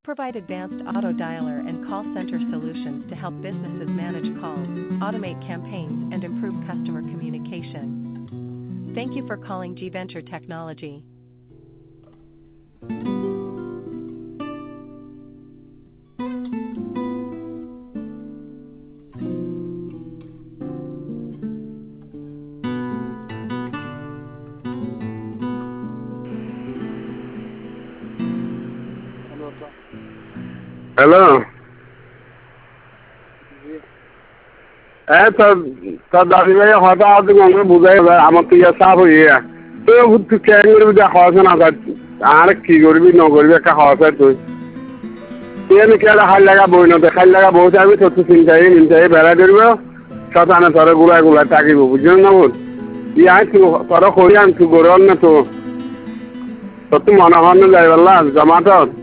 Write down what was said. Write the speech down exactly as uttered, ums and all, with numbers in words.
provide advanced auto dialer and call center solutions to help businesses manage calls, automate campaigns, and improve customer communication. Thank you for calling G Venture Technology. Hello ए तो तो दादी भाई हटा आते होंगे बुझाई हम तो ये साफ हुई है तो वो क्या इंग्लिश में खासा ना कर आने की गरीबी ना गरीबी का खासा तो ये नहीं क्या हाल लगा बोई ना तो हाल लगा बहुत आदमी तो तो चिंता ही चिंता ही बेरा दे रहे हो साथ आने सारे गुला गुला ताकि वो बुझे ना वो ये आज तो सारा खोलियां तो गोरन ना तो तो तुम माना हाल ना जाए वाला जमाता